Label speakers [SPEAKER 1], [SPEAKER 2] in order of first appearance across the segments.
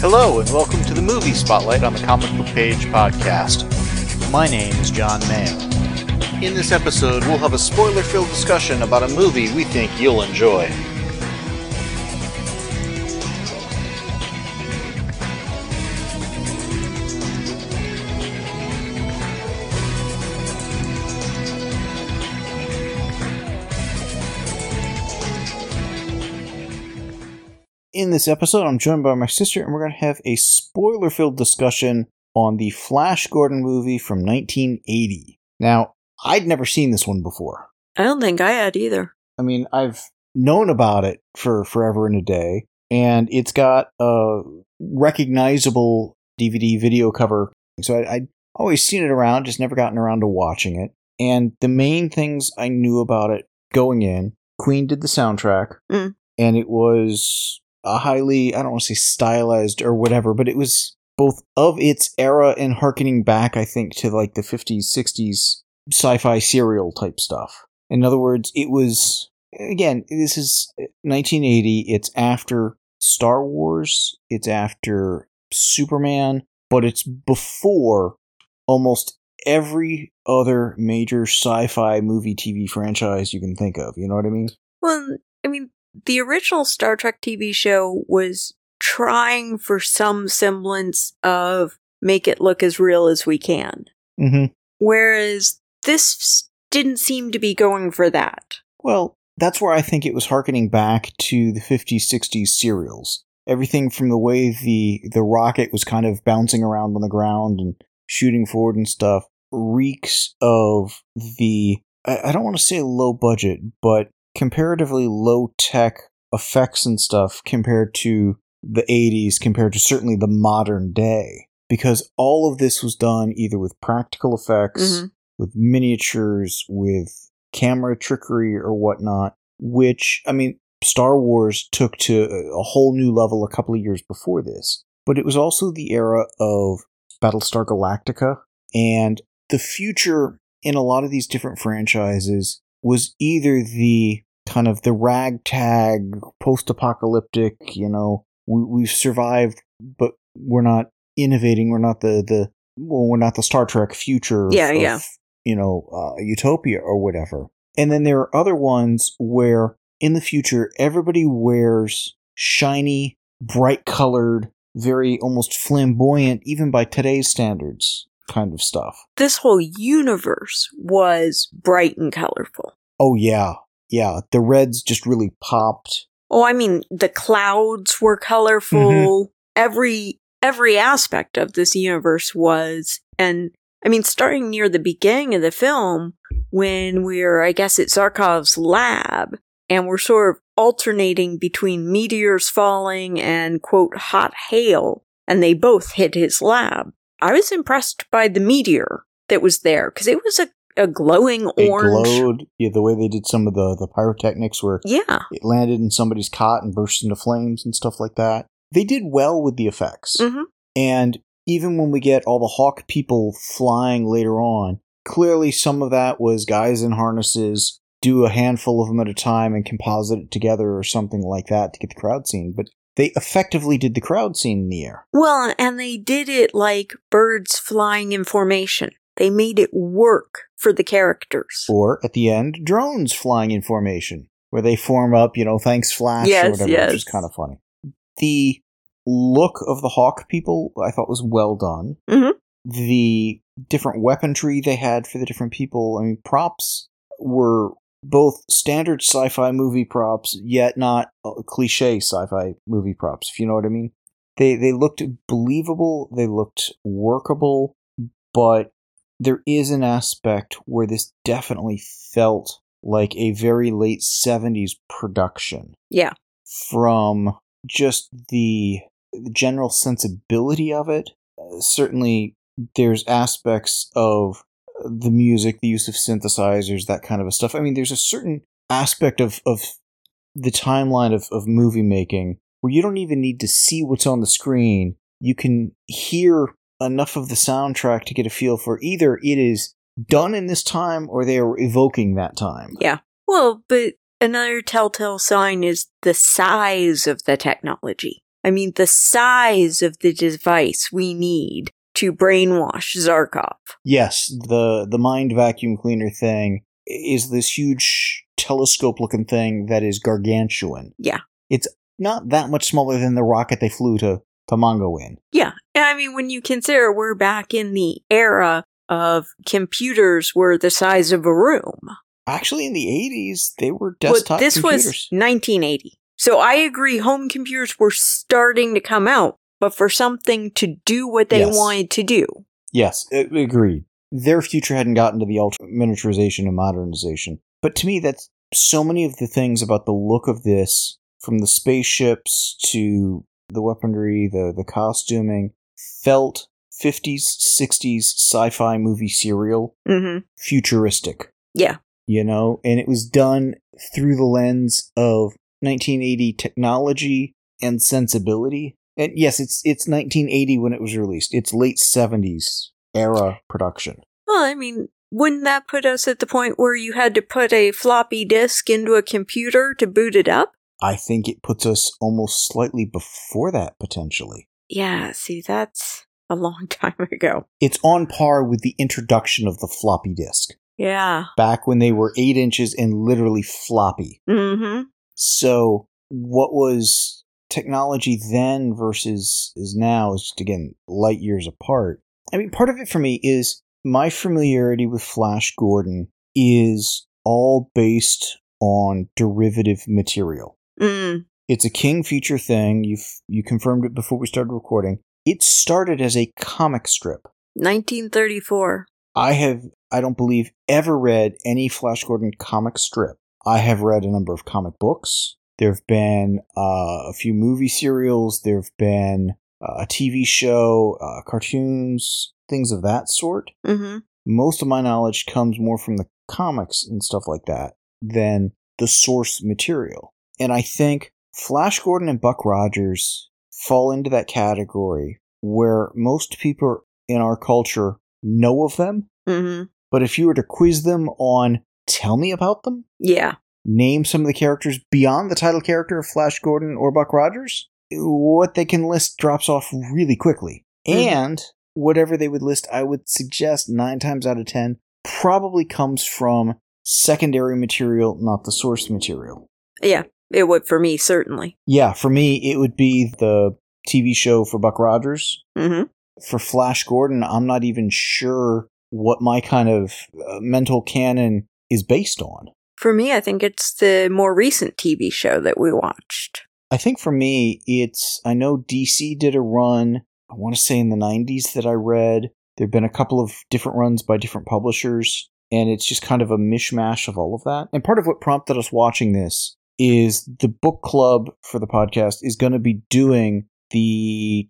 [SPEAKER 1] Hello, and welcome to the Movie Spotlight on the Comic Book Page podcast. My name is John Mayo. In this episode, we'll have a spoiler-filled discussion about a movie we think you'll enjoy. In this episode, I'm joined by my sister, and we're going to have a spoiler-filled discussion on the Flash Gordon movie from 1980. Now, I'd never seen this one before.
[SPEAKER 2] I don't think I had either.
[SPEAKER 1] I mean, I've known about it for forever and a day, and it's got a recognizable DVD video cover. So I'd always seen it around, just never gotten around to watching it. And the main things I knew about it going in, Queen did the soundtrack, and it was a highly, I don't want to say stylized or whatever, but it was both of its era and harkening back, I think, to like the 50s, 60s sci-fi serial type stuff. In other words, it was, again, this is 1980, it's after Star Wars, it's after Superman, but it's before almost every other major sci-fi movie TV franchise you can think of, you know what I mean?
[SPEAKER 2] Well, I mean, the original Star Trek TV show was trying for some semblance of make it look as real as we can.
[SPEAKER 1] Mm-hmm.
[SPEAKER 2] Whereas this didn't seem to be going for that.
[SPEAKER 1] Well, that's where I think it was harkening back to the 50s, 60s serials. Everything from the way the rocket was kind of bouncing around on the ground and shooting forward and stuff reeks of the, I don't want to say low budget, but comparatively low-tech effects and stuff compared to the 80s, compared to certainly the modern day. Because all of this was done either with practical effects, with miniatures, with camera trickery or whatnot, which, I mean, Star Wars took to a whole new level a couple of years before this. But it was also the era of Battlestar Galactica, and the future in a lot of these different franchises was either the kind of the ragtag, post-apocalyptic, you know, we've survived, but we're not innovating, we're not we're not the Star Trek future of, you know, utopia or whatever. And then there are other ones where, in the future, everybody wears shiny, bright-colored, very almost flamboyant, even by today's standards, kind of stuff.
[SPEAKER 2] This whole universe was bright and colorful.
[SPEAKER 1] Oh, yeah. Yeah, the reds just really popped.
[SPEAKER 2] Oh, I mean, the clouds were colorful. Every aspect of this universe was. And, I mean, starting near the beginning of the film, when we're, I guess, at Zarkov's lab, and we're sort of alternating between meteors falling and, quote, hot hail, and they both hit his lab. I was impressed by the meteor that was there, because it was a glowing orange.
[SPEAKER 1] It glowed. Yeah, the way they did some of the pyrotechnics where it landed in somebody's cot and burst into flames and stuff like that. They did well with the effects. And even when we get all the Hawk people flying later on, clearly some of that was guys in harnesses, do a handful of them at a time and composite it together or something like that to get the crowd scene. But they effectively did the crowd scene in the air.
[SPEAKER 2] Well, and they did it like birds flying in formation. They made it work for the characters.
[SPEAKER 1] Or, at the end, drones flying in formation, where they form up, you know, thanks Flash or whatever, which is kind of funny. The look of the Hawk people, I thought, was well done. The different weaponry they had for the different people, I mean, props were both standard sci-fi movie props, yet not cliche sci-fi movie props, if you know what I mean. They looked believable, they looked workable, but there is an aspect where this definitely felt like a very late 70s production.
[SPEAKER 2] Yeah.
[SPEAKER 1] From just the general sensibility of it. Certainly, there's aspects of the music, the use of synthesizers, that kind of stuff. I mean, there's a certain aspect of the timeline of movie making where you don't even need to see what's on the screen. You can hear enough of the soundtrack to get a feel for either it is done in this time or they are evoking that time.
[SPEAKER 2] Yeah. Well, but another telltale sign is the size of the technology. I mean, the size of the device we need to brainwash Zarkov.
[SPEAKER 1] Yes, the mind vacuum cleaner thing is this huge telescope-looking thing that is gargantuan.
[SPEAKER 2] Yeah.
[SPEAKER 1] It's not that much smaller than the rocket they flew to Mongo in.
[SPEAKER 2] Yeah. And I mean, when you consider we're back in the era of computers were the size of a room.
[SPEAKER 1] Actually, in the 80s, they were desktop
[SPEAKER 2] this
[SPEAKER 1] computers.
[SPEAKER 2] Was 1980. So I agree, home computers were starting to come out, but for something to do what they wanted to do.
[SPEAKER 1] Yes, agreed. Their future hadn't gotten to the ultra miniaturization and modernization. But to me, that's so many of the things about the look of this, from the spaceships to the weaponry, the costuming, felt 50s, 60s sci-fi movie serial, futuristic.
[SPEAKER 2] Yeah.
[SPEAKER 1] You know, and it was done through the lens of 1980 technology and sensibility. And yes, it's 1980 when it was released. It's late 70s era production.
[SPEAKER 2] Well, I mean, wouldn't that put us at the point where you had to put a floppy disk into a computer to boot it up?
[SPEAKER 1] I think it puts us almost slightly before that, potentially.
[SPEAKER 2] Yeah, see, that's a long time ago.
[SPEAKER 1] It's on par with the introduction of the floppy disk.
[SPEAKER 2] Yeah.
[SPEAKER 1] Back when they were 8 inches and literally floppy.
[SPEAKER 2] Mm-hmm.
[SPEAKER 1] So what was technology then versus is now is just, again, light years apart. I mean, part of it for me is my familiarity with Flash Gordon is all based on derivative material.
[SPEAKER 2] Mm.
[SPEAKER 1] It's a King feature thing. You confirmed it before we started recording. It started as a comic strip.
[SPEAKER 2] 1934.
[SPEAKER 1] I don't believe, ever read any Flash Gordon comic strip. I have read a number of comic books. There have been a few movie serials. There have been a TV show, cartoons, things of that sort.
[SPEAKER 2] Mm-hmm.
[SPEAKER 1] Most of my knowledge comes more from the comics and stuff like that than the source material. And I think Flash Gordon and Buck Rogers fall into that category where most people in our culture know of them.
[SPEAKER 2] Mm-hmm.
[SPEAKER 1] But if you were to quiz them on, tell me about them,
[SPEAKER 2] yeah,
[SPEAKER 1] name some of the characters beyond the title character of Flash Gordon or Buck Rogers, what they can list drops off really quickly. And whatever they would list, I would suggest 9 times out of 10 probably comes from secondary material, not the source material.
[SPEAKER 2] Yeah, it would for me, certainly.
[SPEAKER 1] Yeah, for me, it would be the TV show for Buck Rogers.
[SPEAKER 2] Mm-hmm.
[SPEAKER 1] For Flash Gordon, I'm not even sure what my kind of mental canon is based on.
[SPEAKER 2] For me, I think it's the more recent TV show that we watched.
[SPEAKER 1] I think for me, I know DC did a run, I want to say in the 90s that I read. There have been a couple of different runs by different publishers, and it's just kind of a mishmash of all of that. And part of what prompted us watching this is the book club for the podcast is going to be doing the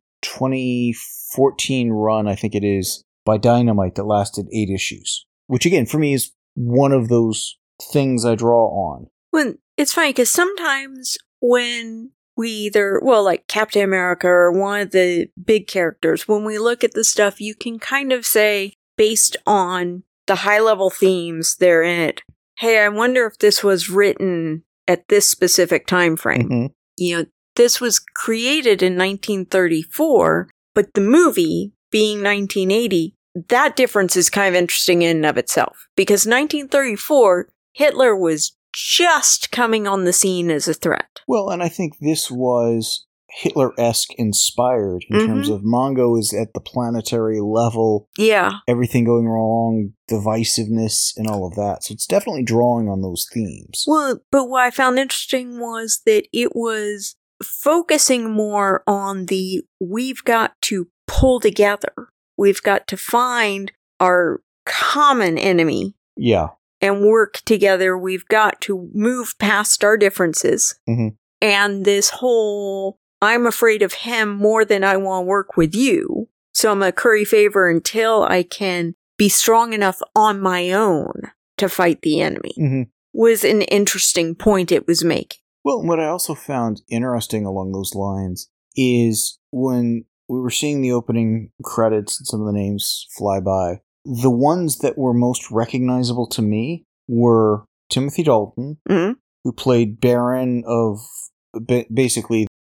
[SPEAKER 1] 2014 run, I think it is, by Dynamite that lasted 8 issues. Which, again, for me is one of those things I draw on.
[SPEAKER 2] Well, it's funny, because sometimes when we either, like Captain America or one of the big characters, when we look at the stuff, you can kind of say, based on the high-level themes they're in it, hey, I wonder if this was written at this specific time frame.
[SPEAKER 1] Mm-hmm.
[SPEAKER 2] You know, this was created in 1934, but the movie being 1980, that difference is kind of interesting in and of itself. Because 1934, Hitler was just coming on the scene as a threat.
[SPEAKER 1] Well, and I think this was Hitler-esque inspired in terms of Mongo is at the planetary level.
[SPEAKER 2] Yeah.
[SPEAKER 1] Everything going wrong, divisiveness, and all of that. So it's definitely drawing on those themes.
[SPEAKER 2] Well, but what I found interesting was that it was focusing more on we've got to pull together. We've got to find our common enemy.
[SPEAKER 1] Yeah.
[SPEAKER 2] And work together. We've got to move past our differences.
[SPEAKER 1] Mm-hmm.
[SPEAKER 2] And this whole, I'm afraid of him more than I want to work with you, so I'm going to curry favor until I can be strong enough on my own to fight the enemy, was an interesting point it was making.
[SPEAKER 1] Well, what I also found interesting along those lines is when we were seeing the opening credits and some of the names fly by, the ones that were most recognizable to me were Timothy Dalton, who played Baron of basically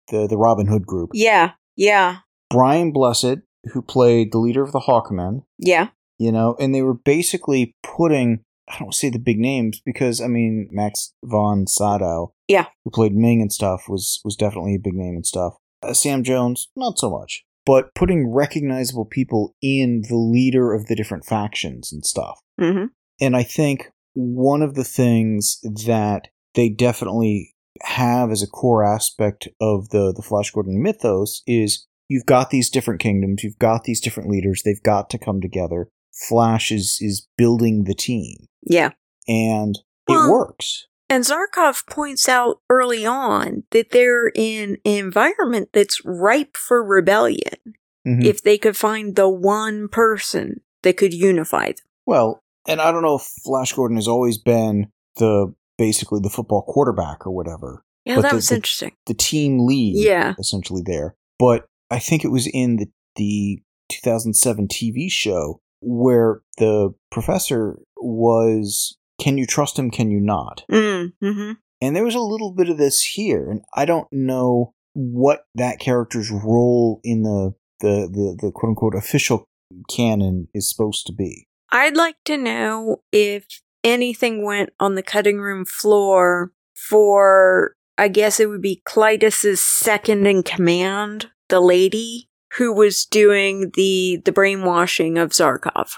[SPEAKER 1] the Robin Hood group.
[SPEAKER 2] Yeah, yeah.
[SPEAKER 1] Brian Blessed, who played the leader of the Hawkmen.
[SPEAKER 2] Yeah.
[SPEAKER 1] You know, and they were basically putting, I don't say the big names, because, I mean, Max von Sydow,
[SPEAKER 2] yeah,
[SPEAKER 1] who played Ming and stuff, was definitely a big name and stuff. Sam Jones, not so much. But putting recognizable people in the leader of the different factions and stuff.
[SPEAKER 2] Mm-hmm.
[SPEAKER 1] And I think one of the things that they definitely have as a core aspect of the Flash Gordon mythos is you've got these different kingdoms, you've got these different leaders, they've got to come together. Flash is building the team.
[SPEAKER 2] Yeah.
[SPEAKER 1] And it works.
[SPEAKER 2] And Zarkov points out early on that they're in an environment that's ripe for rebellion if they could find the one person that could unify them.
[SPEAKER 1] Well, and I don't know if Flash Gordon has always been basically the football quarterback or whatever.
[SPEAKER 2] Yeah,
[SPEAKER 1] but
[SPEAKER 2] that was interesting.
[SPEAKER 1] The team lead, essentially there. But I think it was in the 2007 TV show where the professor was, can you trust him, can you not?
[SPEAKER 2] Mm-hmm.
[SPEAKER 1] And there was a little bit of this here, and I don't know what that character's role in the quote-unquote official canon is supposed to be.
[SPEAKER 2] I'd like to know if anything went on the cutting room floor for, I guess it would be Klytus's second in command, the lady who was doing the brainwashing of Zarkov.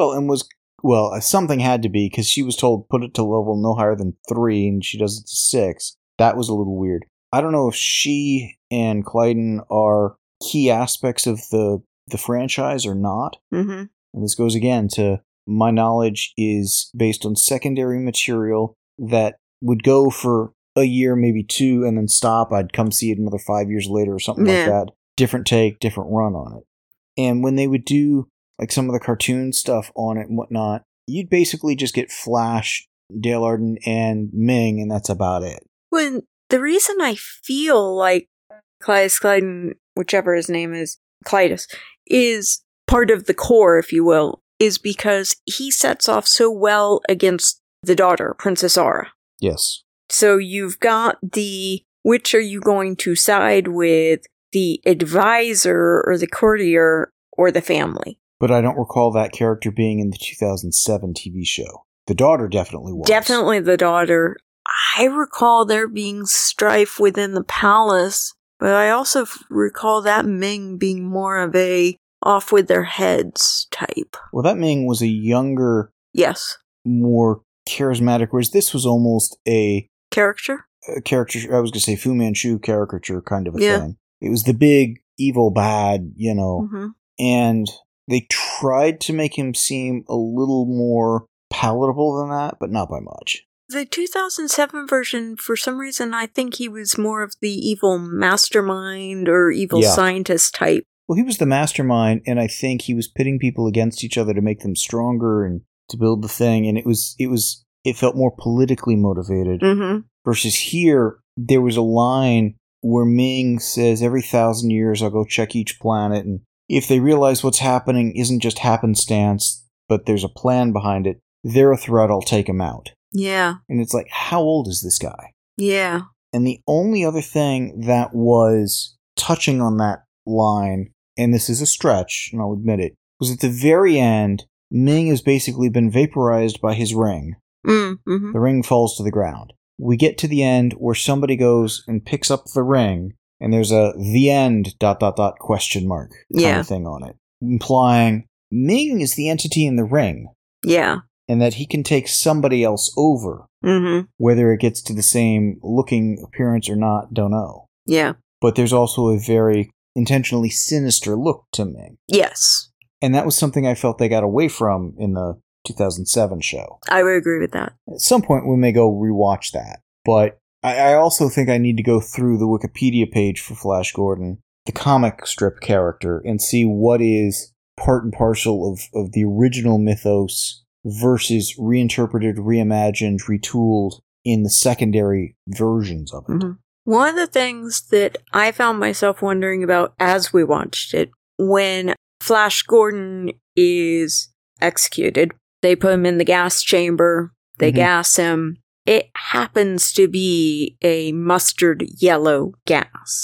[SPEAKER 1] Well, something had to be, because she was told put it to level no higher than 3, and she does it to 6. That was a little weird. I don't know if she and Klyden are key aspects of the franchise or not.
[SPEAKER 2] Mm-hmm.
[SPEAKER 1] And this goes again to my knowledge is based on secondary material that would go for a year, maybe 2, and then stop. I'd come see it another 5 years later or something like that. Different take, different run on it. And when they would do like some of the cartoon stuff on it and whatnot, you'd basically just get Flash, Dale Arden, and Ming, and that's about it.
[SPEAKER 2] When the reason I feel like Klyden, whichever his name is, Klytus, is part of the core, if you will, is because he sets off so well against the daughter, Princess Aura.
[SPEAKER 1] Yes.
[SPEAKER 2] So you've got which are you going to side with, the advisor or the courtier or the family?
[SPEAKER 1] But I don't recall that character being in the 2007 TV show. The daughter definitely was.
[SPEAKER 2] Definitely the daughter. I recall there being strife within the palace, but I also recall that Ming being more of a off with their heads type.
[SPEAKER 1] Well, that Ming was a younger, more charismatic, whereas this was almost a
[SPEAKER 2] character.
[SPEAKER 1] I was going to say Fu Manchu caricature kind of a thing. It was the big, evil, bad, and they tried to make him seem a little more palatable than that, but not by much.
[SPEAKER 2] The 2007 version, for some reason, I think he was more of the evil mastermind or evil scientist type.
[SPEAKER 1] Well, he was the mastermind, and I think he was pitting people against each other to make them stronger and to build the thing, and it felt more politically motivated.
[SPEAKER 2] Mm-hmm.
[SPEAKER 1] Versus here, there was a line where Ming says, every 1,000 years I'll go check each planet, and if they realize what's happening isn't just happenstance, but there's a plan behind it, they're a threat, I'll take them out.
[SPEAKER 2] Yeah.
[SPEAKER 1] And it's like, how old is this guy?
[SPEAKER 2] Yeah.
[SPEAKER 1] And the only other thing that was touching on that line, and this is a stretch, and I'll admit it, was at the very end, Ming has basically been vaporized by his ring.
[SPEAKER 2] Mm-hmm.
[SPEAKER 1] The ring falls to the ground. We get to the end where somebody goes and picks up the ring, and there's a the end ... question mark kind of thing on it, implying Ming is the entity in the ring.
[SPEAKER 2] Yeah.
[SPEAKER 1] And that he can take somebody else over.
[SPEAKER 2] Mm-hmm.
[SPEAKER 1] Whether it gets to the same looking appearance or not, don't know.
[SPEAKER 2] Yeah.
[SPEAKER 1] But there's also a very intentionally sinister look to Ming.
[SPEAKER 2] Yes.
[SPEAKER 1] And that was something I felt they got away from in the 2007 show.
[SPEAKER 2] I would agree with that.
[SPEAKER 1] At some point we may go rewatch that. But I also think I need to go through the Wikipedia page for Flash Gordon, the comic strip character, and see what is part and parcel of the original mythos versus reinterpreted, reimagined, retooled in the secondary versions of it.
[SPEAKER 2] Mm-hmm. One of the things that I found myself wondering about as we watched it, when Flash Gordon is executed, they put him in the gas chamber, they gas him. It happens to be a mustard yellow gas.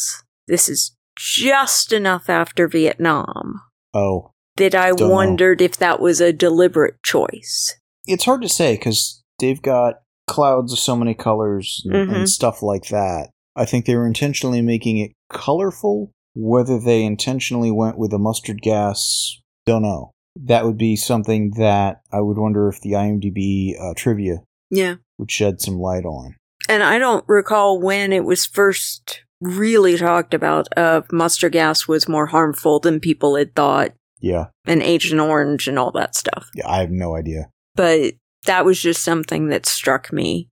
[SPEAKER 2] this is just enough after Vietnam
[SPEAKER 1] Oh.
[SPEAKER 2] that I wondered if that was a deliberate choice.
[SPEAKER 1] It's hard to say, because they've got clouds of so many colors and stuff like that. I think they were intentionally making it colorful. Whether they intentionally went with a mustard gas, don't know. That would be something that I would wonder if the IMDb trivia would shed some light on.
[SPEAKER 2] And I don't recall when it was first really talked about of mustard gas was more harmful than people had thought.
[SPEAKER 1] Yeah.
[SPEAKER 2] And Agent Orange and all that stuff.
[SPEAKER 1] Yeah, I have no idea.
[SPEAKER 2] But that was just something that struck me.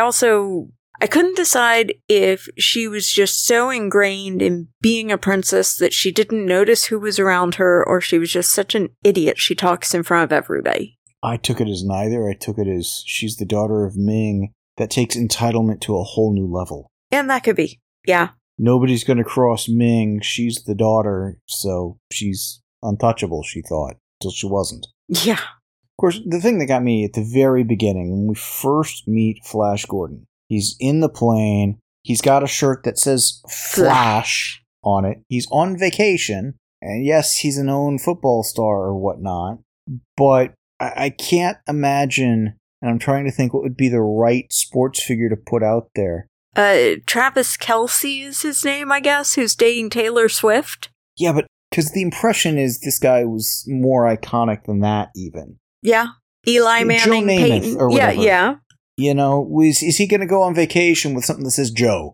[SPEAKER 2] I couldn't decide if she was just so ingrained in being a princess that she didn't notice who was around her, or she was just such an idiot she talks in front of everybody.
[SPEAKER 1] I took it as neither. I took it as she's the daughter of Ming. That takes entitlement to a whole new level.
[SPEAKER 2] And that could be. Yeah.
[SPEAKER 1] Nobody's going to cross Ming. She's the daughter, so she's untouchable, she thought, till she wasn't.
[SPEAKER 2] Yeah.
[SPEAKER 1] Of course, the thing that got me at the very beginning, when we first meet Flash Gordon, he's in the plane, he's got a shirt that says Flash on it, he's on vacation, and yes, he's a known football star or whatnot, but I can't imagine, and I'm trying to think what would be the right sports figure to put out there.
[SPEAKER 2] Travis Kelce is his name, I guess, who's dating Taylor Swift.
[SPEAKER 1] Yeah, but because the impression is this guy was more iconic than that, even.
[SPEAKER 2] Yeah. Eli Manning,
[SPEAKER 1] Joe Namath,
[SPEAKER 2] Peyton.
[SPEAKER 1] or whatever.
[SPEAKER 2] Yeah.
[SPEAKER 1] You know, is he going to go on vacation with something that says Joe?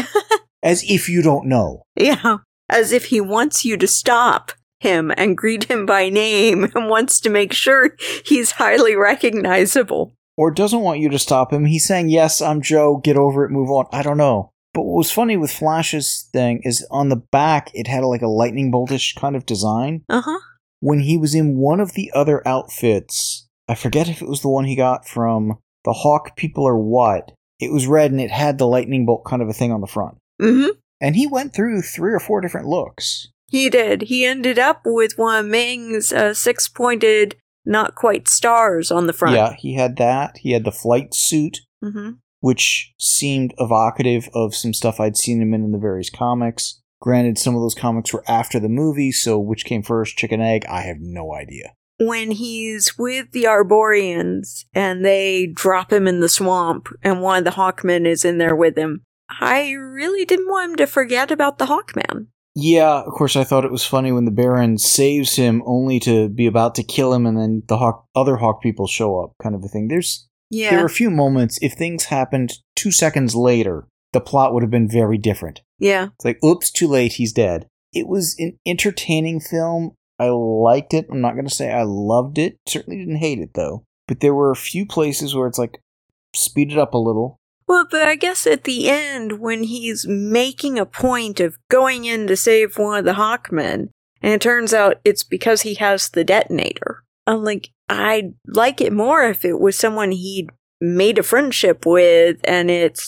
[SPEAKER 1] As if you don't know.
[SPEAKER 2] Yeah. As if he wants you to stop him and greet him by name and wants to make sure he's highly recognizable.
[SPEAKER 1] Or doesn't want you to stop him. He's saying, yes, I'm Joe, get over it, move on. I don't know. But what was funny with Flash's thing is on the back, it had like a lightning boltish kind of design.
[SPEAKER 2] Uh-huh.
[SPEAKER 1] When he was in one of the other outfits, I forget if it was the one he got from the Hawk people or what, it was red and it had the lightning bolt kind of a thing on the front.
[SPEAKER 2] Mm-hmm.
[SPEAKER 1] And he went through 3 or 4 different looks.
[SPEAKER 2] He did. He ended up with one of Ming's 6-pointed, not quite stars on the front.
[SPEAKER 1] Yeah, he had that. He had the flight suit, which seemed evocative of some stuff I'd seen him in the various comics. Granted, some of those comics were after the movie, so which came first, chicken, egg? I have no idea.
[SPEAKER 2] When he's with the Arborians and they drop him in the swamp and one of the Hawkmen is in there with him, I really didn't want him to forget about the Hawkman. Yeah,
[SPEAKER 1] of course, I thought it was funny when the Baron saves him only to be about to kill him and then the other Hawk people show up, kind of a thing. There were a few moments, if things happened 2 seconds later, the plot would have been very different.
[SPEAKER 2] Yeah.
[SPEAKER 1] It's like, oops, too late, he's dead. It was an entertaining film. I liked it. I'm not going to say I loved it. Certainly didn't hate it, though. But there were a few places where it's like, speed it up a little.
[SPEAKER 2] Well, but I guess at the end, when he's making a point of going in to save one of the Hawkmen, and it turns out it's because he has the detonator. I'm like, I'd like it more if it was someone he'd made a friendship with, and it's,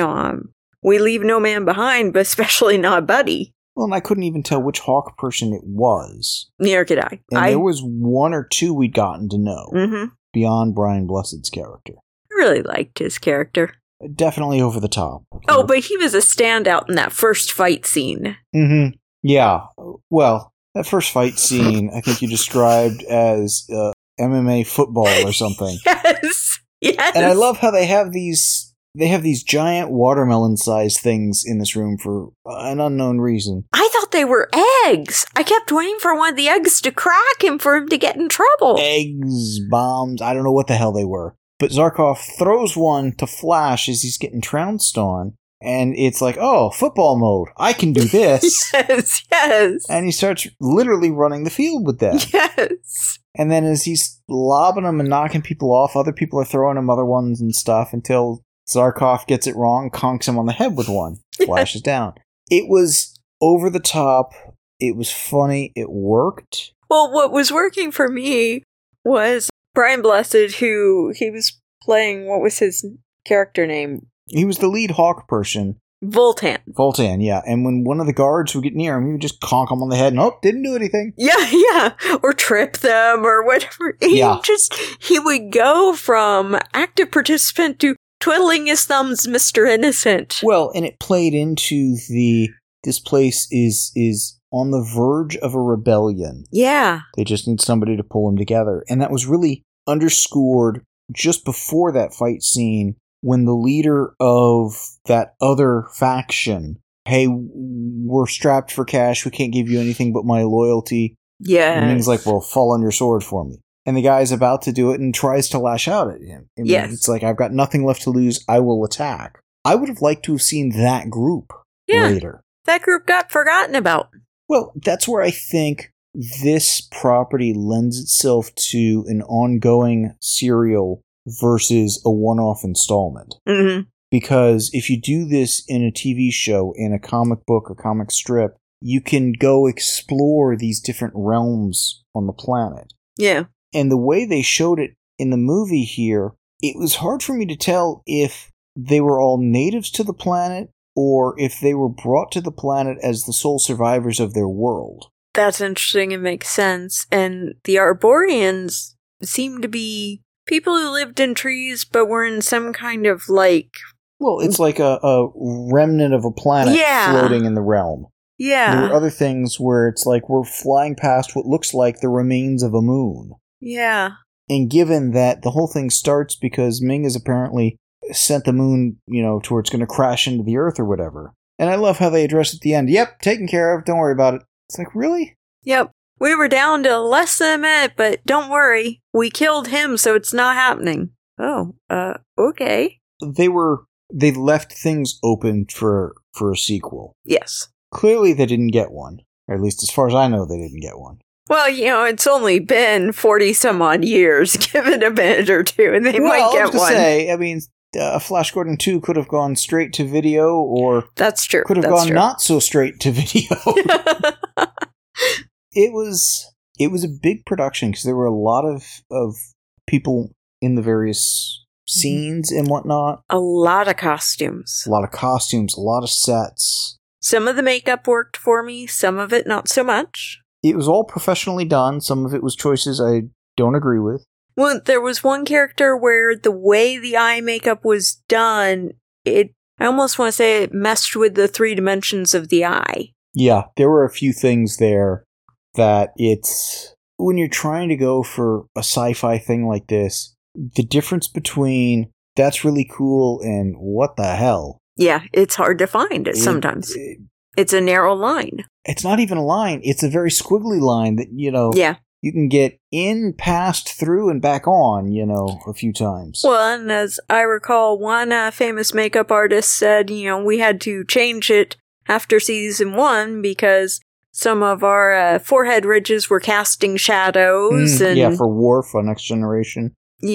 [SPEAKER 2] we leave no man behind, but especially not Buddy.
[SPEAKER 1] Well, and I couldn't even tell which Hawk person it was.
[SPEAKER 2] Neither could I.
[SPEAKER 1] And there was 1 or 2 we'd gotten to know, beyond Brian Blessed's character.
[SPEAKER 2] I really liked his character.
[SPEAKER 1] Definitely over the top.
[SPEAKER 2] Oh, but he was a standout in that first fight scene.
[SPEAKER 1] Mm-hmm. Yeah. Well, that first fight scene, I think you described as MMA football or something.
[SPEAKER 2] Yes. Yes.
[SPEAKER 1] And I love how they have these giant watermelon-sized things in this room for an unknown reason.
[SPEAKER 2] I thought they were eggs. I kept waiting for one of the eggs to crack and for him to get in trouble.
[SPEAKER 1] Eggs, bombs, I don't know what the hell they were. But Zarkov throws one to Flash as he's getting trounced on, and it's like, oh, football mode. I can do this.
[SPEAKER 2] Yes, yes.
[SPEAKER 1] And he starts literally running the field with that.
[SPEAKER 2] Yes.
[SPEAKER 1] And then as he's lobbing them and knocking people off, other people are throwing him other ones and stuff until Zarkov gets it wrong, conks him on the head with one. Flash is down. It was over the top. It was funny. It worked.
[SPEAKER 2] Well, what was working for me was Brian Blessed, who he was playing, what was his character name?
[SPEAKER 1] He was the lead Hawk person.
[SPEAKER 2] Voltan.
[SPEAKER 1] Voltan, yeah. And when one of the guards would get near him, he would just conk him on the head and, didn't do anything.
[SPEAKER 2] Yeah. Or trip them or whatever. He would go from active participant to twiddling his thumbs, Mr. Innocent.
[SPEAKER 1] Well, and it played into the this place is on the verge of a rebellion.
[SPEAKER 2] Yeah.
[SPEAKER 1] They just need somebody to pull them together. And that was really underscored just before that fight scene when the leader of that other faction, hey, we're strapped for cash, we can't give you anything but my loyalty.
[SPEAKER 2] Yeah.
[SPEAKER 1] And Ming's like, well, fall on your sword for me. And the guy's about to do it and tries to lash out at him. I mean,
[SPEAKER 2] yes.
[SPEAKER 1] It's like, I've got nothing left to lose, I will attack. I would have liked to have seen that group later.
[SPEAKER 2] That group got forgotten about.
[SPEAKER 1] Well, that's where I think this property lends itself to an ongoing serial versus a one-off installment.
[SPEAKER 2] Mm-hmm.
[SPEAKER 1] Because if you do this in a TV show, in a comic book or comic strip, you can go explore these different realms on the planet.
[SPEAKER 2] Yeah.
[SPEAKER 1] And the way they showed it in the movie here, it was hard for me to tell if they were all natives to the planet or if they were brought to the planet as the sole survivors of their world.
[SPEAKER 2] That's interesting. It makes sense. And the Arborians seem to be people who lived in trees but were in some kind of like...
[SPEAKER 1] Well, it's like a remnant of a planet floating in the realm.
[SPEAKER 2] Yeah.
[SPEAKER 1] There are other things where it's like we're flying past what looks like the remains of a moon.
[SPEAKER 2] Yeah.
[SPEAKER 1] And given that the whole thing starts because Ming has apparently sent the moon, to where it's going to crash into the Earth or whatever. And I love how they address at the end, yep, taken care of, don't worry about it. It's like, really?
[SPEAKER 2] Yep. We were down to less than a minute, but don't worry. We killed him, so it's not happening. Oh, okay.
[SPEAKER 1] They left things open for a sequel.
[SPEAKER 2] Yes.
[SPEAKER 1] Clearly they didn't get one. Or at least as far as I know, they didn't get one.
[SPEAKER 2] Well, it's only been 40 some odd years. Give it a minute or two, and they might get one.
[SPEAKER 1] Say, I mean, Flash Gordon 2 could have gone straight to video, or
[SPEAKER 2] that's true.
[SPEAKER 1] Could have gone not so straight to video. It was a big production because there were a lot of people in the various scenes and whatnot.
[SPEAKER 2] A lot of costumes.
[SPEAKER 1] A lot of costumes, a lot of sets.
[SPEAKER 2] Some of the makeup worked for me, some of it not so much.
[SPEAKER 1] It was all professionally done. Some of it was choices I don't agree with.
[SPEAKER 2] Well, there was one character where the way the eye makeup was done, I almost want to say it messed with the 3 dimensions of the eye. Yeah,
[SPEAKER 1] there were a few things there that when you're trying to go for a sci-fi thing like this, the difference between that's really cool and what the hell.
[SPEAKER 2] Yeah, it's hard to find sometimes. It's a narrow line.
[SPEAKER 1] It's not even a line. It's a very squiggly line that,
[SPEAKER 2] yeah.
[SPEAKER 1] You can get in, past, through, and back on, a few times.
[SPEAKER 2] Well, and as I recall, one famous makeup artist said, we had to change it after season 1 because some of our forehead ridges were casting shadows.
[SPEAKER 1] Yeah, for Worf on Next Generation.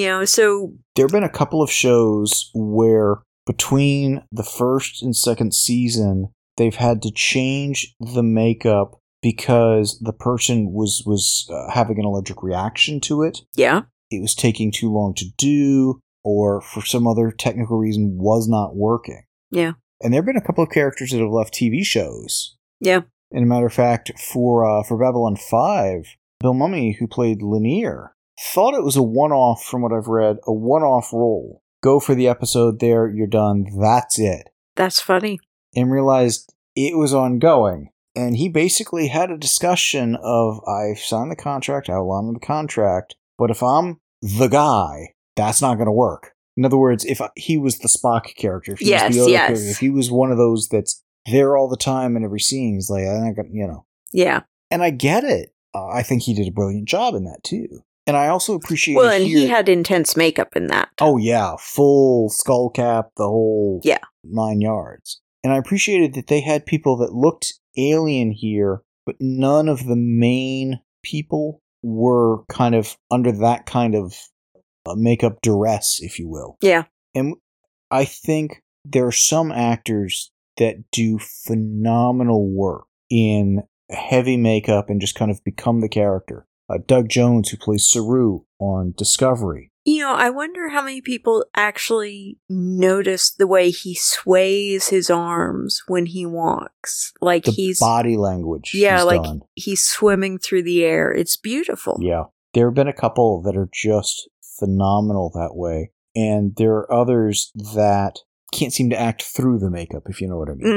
[SPEAKER 2] So...
[SPEAKER 1] There have been a couple of shows where between the first and second season, they've had to change the makeup because the person was having an allergic reaction to it.
[SPEAKER 2] Yeah.
[SPEAKER 1] It was taking too long to do, or for some other technical reason was not working.
[SPEAKER 2] Yeah.
[SPEAKER 1] And there have been a couple of characters that have left TV shows.
[SPEAKER 2] Yeah.
[SPEAKER 1] And a matter of fact, for Babylon 5, Bill Mumy, who played Lanier, thought it was a one-off, from what I've read, a one-off role. Go for the episode there, you're done, that's it.
[SPEAKER 2] That's funny.
[SPEAKER 1] And realized it was ongoing. And he basically had a discussion of, I've signed the contract, I will honor the contract, but if I'm the guy, that's not going to work. In other words, if he was the Spock character, if he was the Yoda character, if he was one of those that's there all the time in every scene, he's like, I'm not gonna,
[SPEAKER 2] Yeah.
[SPEAKER 1] And I get it. I think he did a brilliant job in that, too. And I also appreciate
[SPEAKER 2] Well, and he had intense makeup in that.
[SPEAKER 1] Oh, yeah. Full skull cap, the whole 9 yards. And I appreciated that they had people that looked alien here, but none of the main people were kind of under that kind of makeup duress, if you will.
[SPEAKER 2] Yeah.
[SPEAKER 1] And I think there are some actors that do phenomenal work in heavy makeup and just kind of become the character. Doug Jones, who plays Saru on Discovery.
[SPEAKER 2] I wonder how many people actually notice the way he sways his arms when he walks. Like
[SPEAKER 1] the body language.
[SPEAKER 2] Yeah, like he's swimming through the air. It's beautiful.
[SPEAKER 1] Yeah. There have been a couple that are just phenomenal that way. And there are others that can't seem to act through the makeup, if you know what I mean.
[SPEAKER 2] Mm-hmm.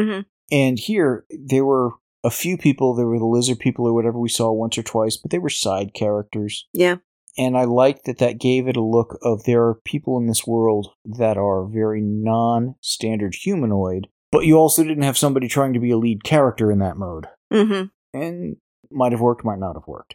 [SPEAKER 1] And here, there were a few people, there were the lizard people or whatever we saw once or twice, but they were side characters.
[SPEAKER 2] Yeah.
[SPEAKER 1] And I liked that gave it a look of there are people in this world that are very non-standard humanoid, but you also didn't have somebody trying to be a lead character in that mode.
[SPEAKER 2] Mm-hmm.
[SPEAKER 1] And might have worked, might not have worked.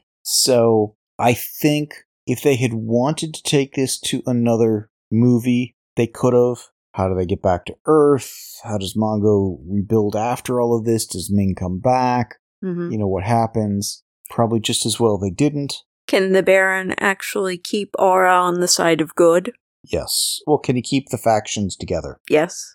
[SPEAKER 1] So I think if they had wanted to take this to another movie, they could have. How do they get back to Earth? How does Mongo rebuild after all of this? Does Ming come back?
[SPEAKER 2] Mm-hmm.
[SPEAKER 1] You know, what happens? Probably just as well they didn't.
[SPEAKER 2] Can the Baron actually keep Aura on the side of good?
[SPEAKER 1] Yes. Well, can he keep the factions together?
[SPEAKER 2] Yes.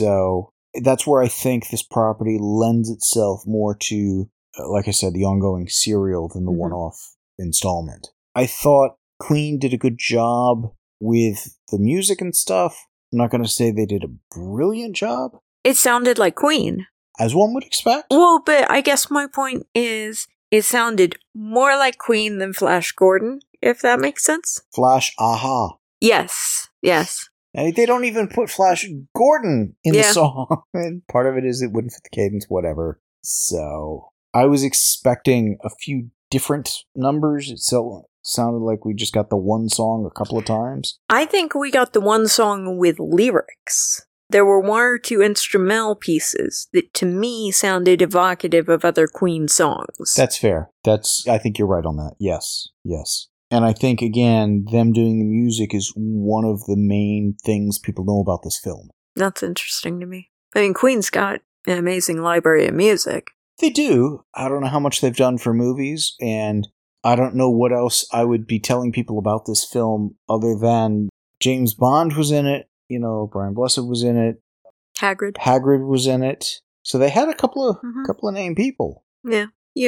[SPEAKER 1] So that's where I think this property lends itself more to, like I said, the ongoing serial than the one-off installment. I thought Queen did a good job with the music and stuff. I'm not going to say they did a brilliant job.
[SPEAKER 2] It sounded like Queen.
[SPEAKER 1] As one would expect.
[SPEAKER 2] Well, but I guess my point is it sounded more like Queen than Flash Gordon, if that makes sense.
[SPEAKER 1] Flash Aha.
[SPEAKER 2] Yes. Yes.
[SPEAKER 1] And they don't even put Flash Gordon in the song. And part of it is it wouldn't fit the cadence, whatever. So I was expecting a few different numbers. So sounded like we just got the one song a couple of times.
[SPEAKER 2] I think we got the one song with lyrics. There were one or two instrumental pieces that to me sounded evocative of other Queen songs.
[SPEAKER 1] That's fair. I think you're right on that. Yes. Yes. And I think, again, them doing the music is one of the main things people know about this film.
[SPEAKER 2] That's interesting to me. I mean, Queen's got an amazing library of music.
[SPEAKER 1] They do. I don't know how much they've done for movies, and I don't know what else I would be telling people about this film other than James Bond was in it, Brian Blessed was in it. Hagrid was in it. So they had a couple of named people.
[SPEAKER 2] Yeah.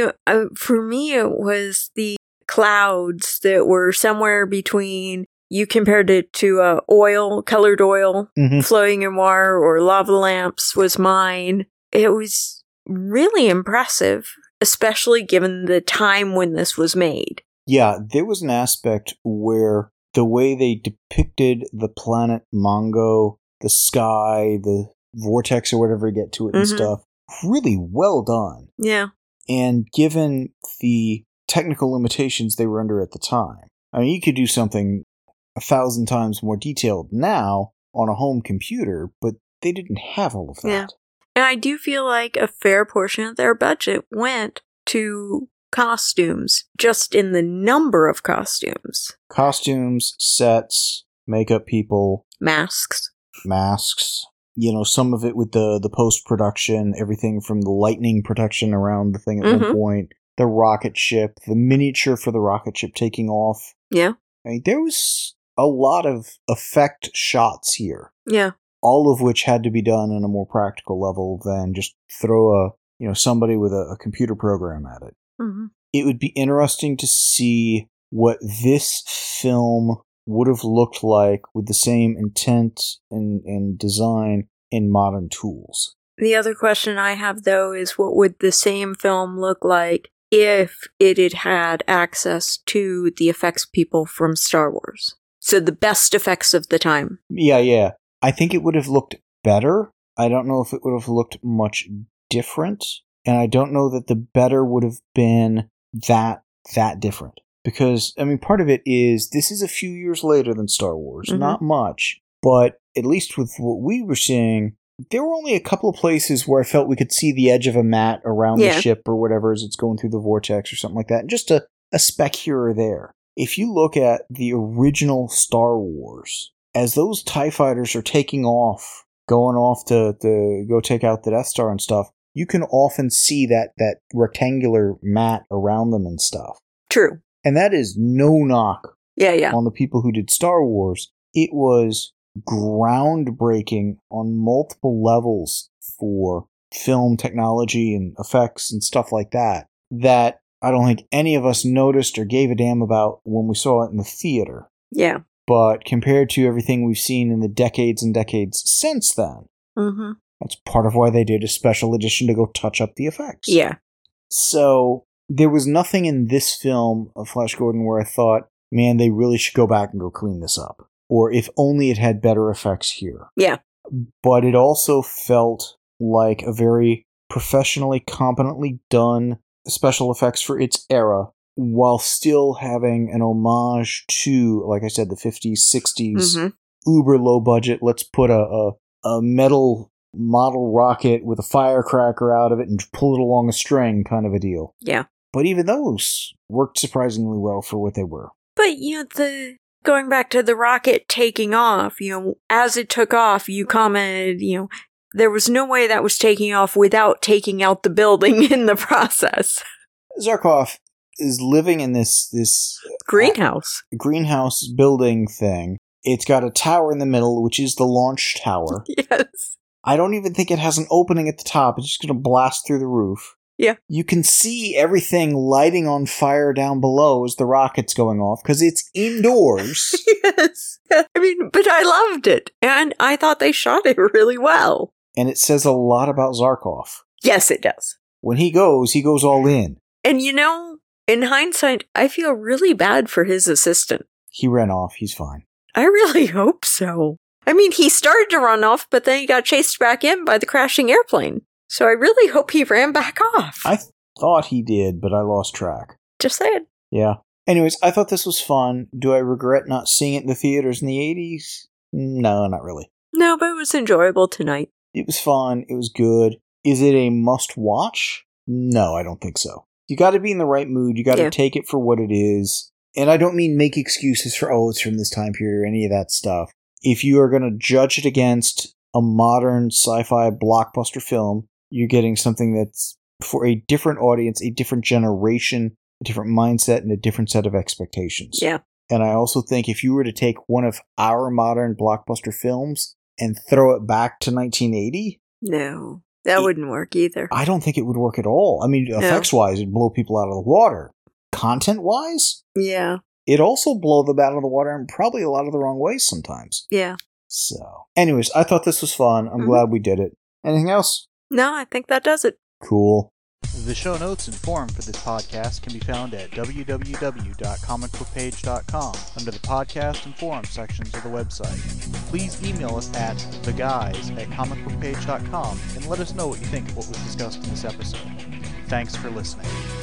[SPEAKER 2] For me, it was the clouds that were somewhere between, you compared it to colored oil, floating in water, or lava lamps was mine. It was really impressive, especially given the time when this was made.
[SPEAKER 1] Yeah, there was an aspect where the way they depicted the planet Mongo, the sky, the vortex or whatever you get to it and stuff, really well done.
[SPEAKER 2] Yeah.
[SPEAKER 1] And given the technical limitations they were under at the time, I mean, you could do something 1,000 times more detailed now on a home computer, but they didn't have all of that.
[SPEAKER 2] Yeah. And I do feel like a fair portion of their budget went to costumes, just in the number of costumes.
[SPEAKER 1] Costumes, sets, makeup people.
[SPEAKER 2] Masks.
[SPEAKER 1] Some of it with the post-production, everything from the lightning protection around the thing at one point, the rocket ship, the miniature for the rocket ship taking off.
[SPEAKER 2] Yeah.
[SPEAKER 1] I mean, there was a lot of effect shots here.
[SPEAKER 2] Yeah.
[SPEAKER 1] All of which had to be done on a more practical level than just throw somebody with a computer program at it.
[SPEAKER 2] Mm-hmm.
[SPEAKER 1] It would be interesting to see what this film would have looked like with the same intent and design in modern tools.
[SPEAKER 2] The other question I have, though, is what would the same film look like if it had had access to the effects people from Star Wars? So the best effects of the time.
[SPEAKER 1] Yeah. I think it would have looked better. I don't know if it would have looked much different. And I don't know that the better would have been that different. Because, I mean, part of it is this is a few years later than Star Wars. Not much. But at least with what we were seeing, there were only a couple of places where I felt we could see the edge of a mat around the ship or whatever as it's going through the vortex or something like that. And just a speck here or there. If you look at the original Star Wars, as those TIE fighters are taking off, going off to go take out the Death Star and stuff, you can often see that rectangular mat around them and stuff.
[SPEAKER 2] True.
[SPEAKER 1] And that is no knock
[SPEAKER 2] on
[SPEAKER 1] the people who did Star Wars. It was groundbreaking on multiple levels for film technology and effects and stuff like that I don't think any of us noticed or gave a damn about when we saw it in the theater.
[SPEAKER 2] Yeah.
[SPEAKER 1] But compared to everything we've seen in the decades and decades since then, that's part of why they did a special edition to go touch up the effects.
[SPEAKER 2] Yeah.
[SPEAKER 1] So there was nothing in this film of Flash Gordon where I thought, man, they really should go back and go clean this up. Or if only it had better effects here.
[SPEAKER 2] Yeah.
[SPEAKER 1] But it also felt like a very professionally, competently done special effects for its era, while still having an homage to, like I said, the 50s, 60s, uber low budget. Let's put a metal model rocket with a firecracker out of it and pull it along a string kind of a deal.
[SPEAKER 2] Yeah.
[SPEAKER 1] But even those worked surprisingly well for what they were.
[SPEAKER 2] But, going back to the rocket taking off, as it took off, you commented, there was no way that was taking off without taking out the building in the process.
[SPEAKER 1] Zarkov is living in this
[SPEAKER 2] greenhouse
[SPEAKER 1] building thing. It's got a tower in the middle, which is the launch tower.
[SPEAKER 2] Yes.
[SPEAKER 1] I don't even think it has an opening at the top. It's just going to blast through the roof.
[SPEAKER 2] Yeah.
[SPEAKER 1] You can see everything lighting on fire down below as the rocket's going off, because it's indoors.
[SPEAKER 2] Yes. But I loved it, and I thought they shot it really well.
[SPEAKER 1] And it says a lot about Zarkov.
[SPEAKER 2] Yes, it does.
[SPEAKER 1] When he goes all in.
[SPEAKER 2] And in hindsight, I feel really bad for his assistant.
[SPEAKER 1] He ran off. He's fine.
[SPEAKER 2] I really hope so. He started to run off, but then he got chased back in by the crashing airplane. So I really hope he ran back off.
[SPEAKER 1] I thought he did, but I lost track.
[SPEAKER 2] Just saying.
[SPEAKER 1] Yeah. Anyways, I thought this was fun. Do I regret not seeing it in the theaters in the 80s? No, not really.
[SPEAKER 2] No, but it was enjoyable tonight.
[SPEAKER 1] It was fun. It was good. Is it a must-watch? No, I don't think so. You got to be in the right mood. You got to take it for what it is. And I don't mean make excuses for, it's from this time period or any of that stuff. If you are going to judge it against a modern sci-fi blockbuster film, you're getting something that's for a different audience, a different generation, a different mindset, and a different set of expectations.
[SPEAKER 2] Yeah.
[SPEAKER 1] And I also think if you were to take one of our modern blockbuster films and throw it back to 1980...
[SPEAKER 2] No, that wouldn't work either.
[SPEAKER 1] I don't think it would work at all. Effects-wise, it'd blow people out of the water. Content-wise?
[SPEAKER 2] Yeah.
[SPEAKER 1] It'd also blow them out of the water in probably a lot of the wrong ways sometimes.
[SPEAKER 2] Yeah.
[SPEAKER 1] So, anyways, I thought this was fun. I'm glad we did it. Anything else?
[SPEAKER 2] No, I think that does it.
[SPEAKER 1] Cool.
[SPEAKER 3] The show notes and forum for this podcast can be found at www.comicbookpage.com under the podcast and forum sections of the website. Please email us at theguys@comicbookpage.com and let us know what you think of what was discussed in this episode. Thanks for listening.